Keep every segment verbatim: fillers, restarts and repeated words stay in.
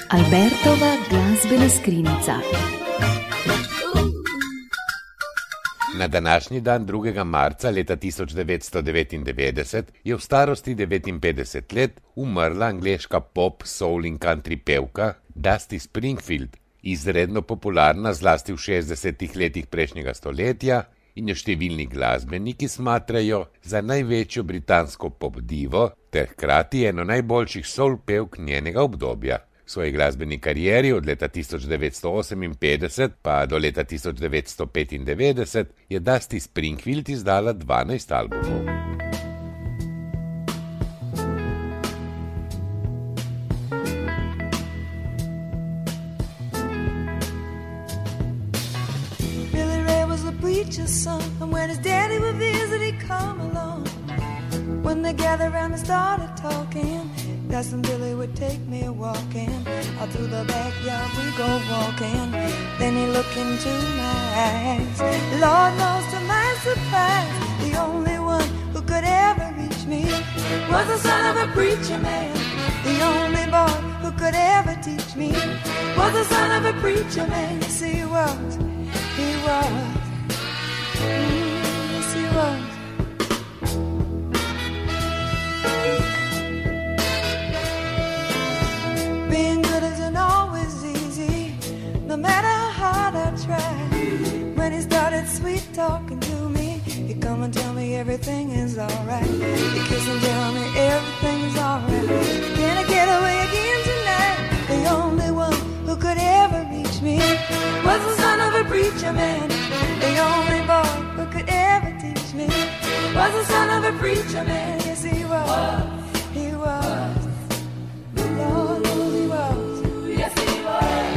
Albertova glazbena skrinjica. Na današnji dan drugega marca leta tisoč devetsto devetindevetdeset je v starosti devetinpetdeset let umrla angleška pop, soul in country pevka Dusty Springfield, izredno popularna zlasti v šestdesetih letih prejšnjega stoletja in jo številni glasbeniki smatrajo za največjo britansko pop divo ter hkrati eno najboljših soul pevk njenega obdobja. V svoji glasbeni karieri od leta tisoč devetsto oseminpetdeset pa do leta tisoč devetsto petindevetdeset je Dusty Springfield izdala dvanajst albumov. Billy Ray was the preacher's son, and when his daddy would visit, he'd come along. When they gathered around and started talking, Cousin Billy would take me walking. Out through the backyard we go walking. Then he looked into my eyes. Lord knows to my surprise, the only one who could ever reach me was the son of a preacher man. The only boy who could ever teach me was the son of a preacher man. Yes, he was, he was, mm, yes, he was. Being good isn't always easy, no matter how hard I try. When he started sweet talking to me, he'd come and tell me everything is alright. He'd kiss and tell me everything is alright. Can I get away again tonight? The only one who could ever reach me was the son of a preacher man. The only boy who could ever teach me was the son of a preacher man. Yes, he was, he was. Lord knows he was. Yes, he was.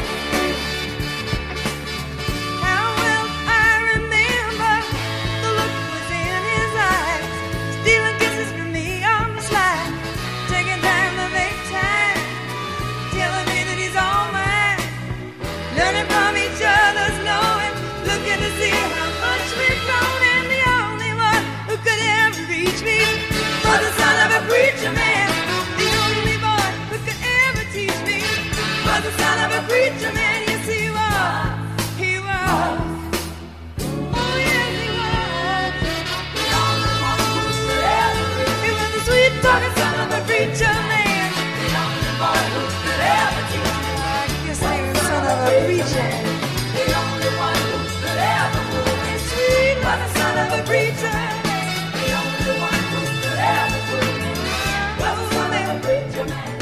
How well I remember the look was in his eyes, stealing kisses from me on the slide, taking time to make time, telling me that he's all mine, learning from each other's knowing, looking to see how much we've grown, and the only one who could ever reach me was the son of a preacher man. Was the son of a preacher man, yes he was, he was, oh yes he was. The only one who could ever reach me. He was the sweet talking son of a preacher man. The only boy who could ever teach me. I guess I was the son of a preacher. The only one who could ever move me sweet was the son of a preacher. The only one who could ever move me was the son of a preacher man.